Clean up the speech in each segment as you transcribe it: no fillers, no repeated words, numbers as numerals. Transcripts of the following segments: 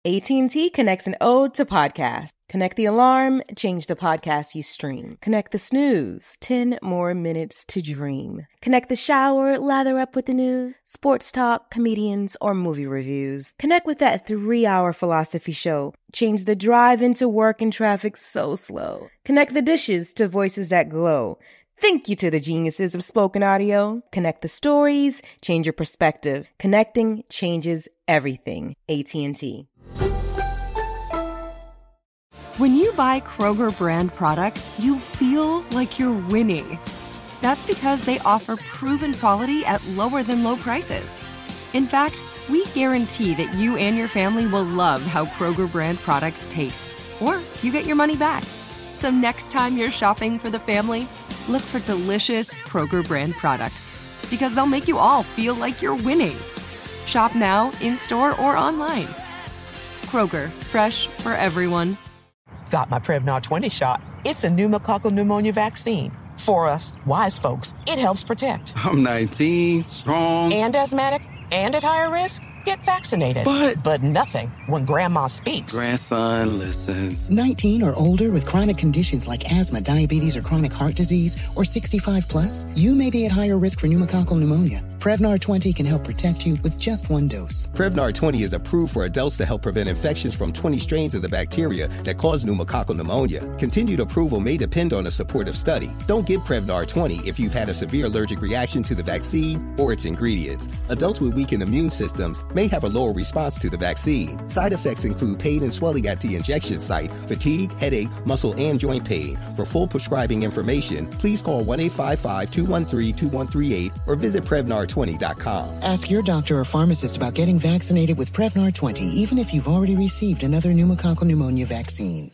AT&T connects an ode to podcast. Connect the alarm, change the podcast you stream. Connect the snooze, 10 more minutes to dream. Connect the shower, lather up with the news, sports talk, comedians, or movie reviews. Connect with that 3-hour philosophy show. Change the drive into work and traffic so slow. Connect the dishes to voices that glow. Thank you to the geniuses of spoken audio. Connect the stories, change your perspective. Connecting changes everything. AT&T. When you buy Kroger brand products, you feel like you're winning. That's because they offer proven quality at lower than low prices. In fact, we guarantee that you and your family will love how Kroger brand products taste, or you get your money back. So next time you're shopping for the family, look for delicious Kroger brand products, because they'll make you all feel like you're winning. Shop now, in-store, or online. Kroger, fresh for everyone. Got my Prevnar 20 shot. It's a pneumococcal pneumonia vaccine. For us, wise folks, it helps protect. I'm 19, strong. And asthmatic, and at higher risk. Get vaccinated. But nothing when grandma speaks. Grandson listens. 19 or older with chronic conditions like asthma, diabetes, or chronic heart disease, or 65 plus, you may be at higher risk for pneumococcal pneumonia. Prevnar 20 can help protect you with just one dose. Prevnar 20 is approved for adults to help prevent infections from 20 strains of the bacteria that cause pneumococcal pneumonia. Continued approval may depend on a supportive study. Don't give Prevnar 20 if you've had a severe allergic reaction to the vaccine or its ingredients. Adults with weakened immune systems may have a lower response to the vaccine. Side effects include pain and swelling at the injection site, fatigue, headache, muscle, and joint pain. For full prescribing information, please call 1-855-213-2138 or visit Prevnar20.com. Ask your doctor or pharmacist about getting vaccinated with Prevnar 20, even if you've already received another pneumococcal pneumonia vaccine.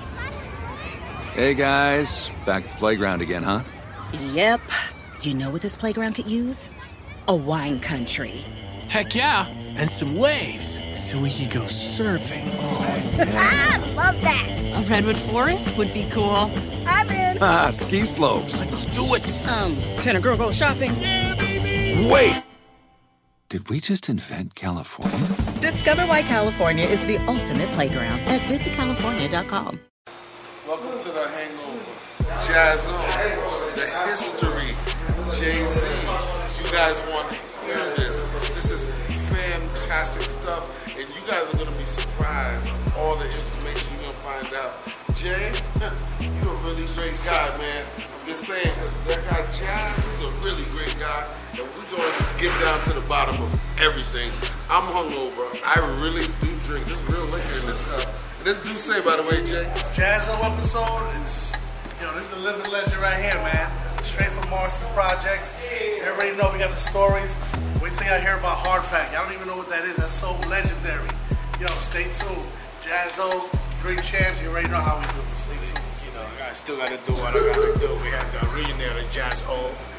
Hey guys, back at the playground again, huh? Yep. You know what this playground could use? A wine country. Heck yeah, and some waves, so we could go surfing. Oh, yeah. Love that. A redwood forest would be cool. I'm in. Ski slopes. Let's do it. Can a girl go shopping? Yeah, baby. Wait. Did we just invent California? Discover why California is the ultimate playground at visitcalifornia.com. Welcome to the Hangover. Jazzo, the history, Jay-Z. You guys want to hear this. This is fantastic stuff, and you guys are going to be surprised of all the information you're going to find out. Jay, you're a really great guy, man. I'm just saying, that guy Jazz is a really great guy, and we're going to get down to the bottom of everything. I'm hungover. I really do drink. There's real liquor in this cup. And this do say, by the way, Jay. This Jazzo episode is, this is a living legend right here, man. Straight from Marston Projects. Everybody know we got the stories. Wait till y'all hear about Hardpack. Y'all don't even know what that is. That's so legendary. Stay tuned. Jazzo, Drink Champs, you already know how we do it. Stay tuned. I still got to do what I got to do. We have the originator Jazz-O,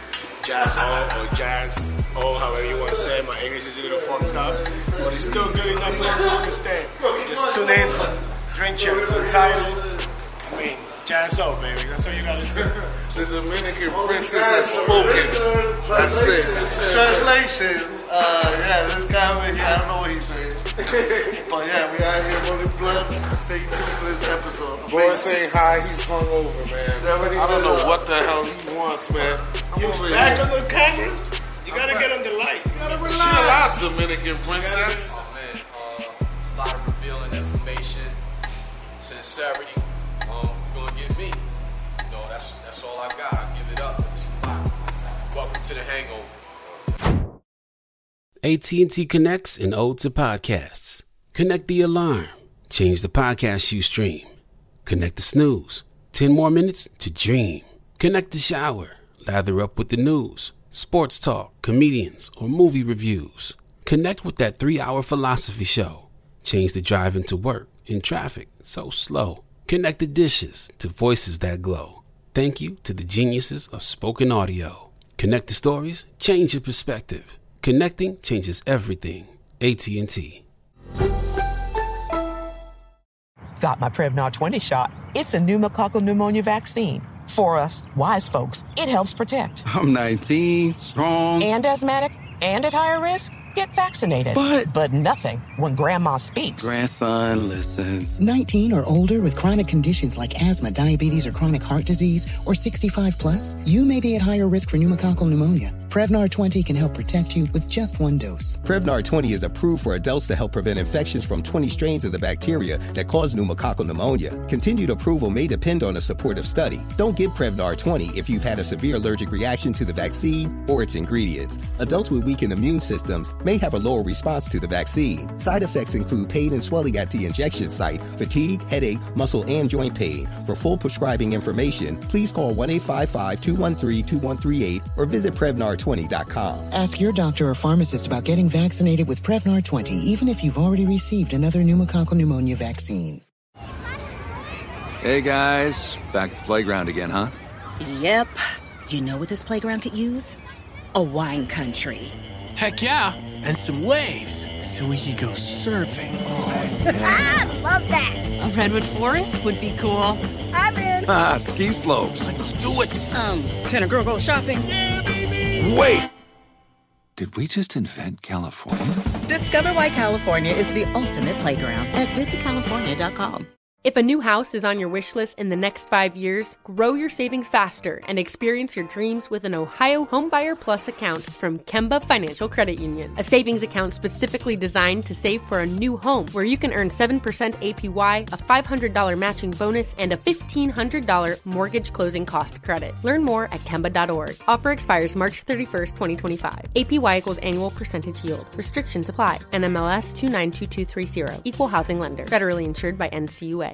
or Jazz-O, however you want to say it. My English is a little fucked up, but it's still good enough for them to understand. Just tune in for Drink Champs. The title, Jazz-O, baby. That's all you got to do. The Dominican princess has spoken. That's it. Translation. This guy over here, I don't know what he's saying. But yeah, we out here rolling blunts. Stay tuned for this episode. Boy saying hi, he's hungover, man. I don't know what the hell he wants, man. You back on the camera? You gotta get on the light. You gotta relax. Chill out, Dominican princess. Oh, man, a lot of revealing information, sincerity. You're gonna get me. That's all I got. I give it up. It's a lot. Welcome to the Hangover. AT&T connects an ode to podcasts. Connect the alarm. Change the podcast you stream. Connect the snooze. 10 more minutes to dream. Connect the shower. Lather up with the news, sports talk, comedians, or movie reviews. Connect with that 3-hour philosophy show. Change the drive into work in traffic so slow. Connect the dishes to voices that glow. Thank you to the geniuses of spoken audio. Connect the stories, change your perspective. Connecting changes everything. AT&T. Got my Prevnar 20 shot. It's a pneumococcal pneumonia vaccine. For us, wise folks, it helps protect. I'm 19, strong. And asthmatic, and at higher risk. Get vaccinated. But nothing when Grandma speaks. Grandson listens. 19 or older with chronic conditions like asthma, diabetes, or chronic heart disease, or 65 plus, you may be at higher risk for pneumococcal pneumonia. Prevnar 20 can help protect you with just one dose. Prevnar 20 is approved for adults to help prevent infections from 20 strains of the bacteria that cause pneumococcal pneumonia. Continued approval may depend on a supportive study. Don't give Prevnar 20 if you've had a severe allergic reaction to the vaccine or its ingredients. Adults with weakened immune systems may have a lower response to the vaccine. Side effects include pain and swelling at the injection site, fatigue, headache, muscle, and joint pain. For full prescribing information, please call 1-855-213-2138 or visit Prevnar20.com. Ask your doctor or pharmacist about getting vaccinated with Prevnar 20, even if you've already received another pneumococcal pneumonia vaccine. Hey guys, back at the playground again, huh? Yep. You know what this playground could use? A wine country. Heck yeah, and some waves so we could go surfing. Love that. A redwood forest would be cool. I'm in. Ski slopes. Let's do it. Can a girl go shopping? Yeah, baby. Wait! Did we just invent California? Discover why California is the ultimate playground at visitcalifornia.com. If a new house is on your wish list in the next 5 years, grow your savings faster and experience your dreams with an Ohio Homebuyer Plus account from Kemba Financial Credit Union. A savings account specifically designed to save for a new home where you can earn 7% APY, a $500 matching bonus, and a $1,500 mortgage closing cost credit. Learn more at Kemba.org. Offer expires March 31st, 2025. APY equals annual percentage yield. Restrictions apply. NMLS 292230. Equal housing lender. Federally insured by NCUA.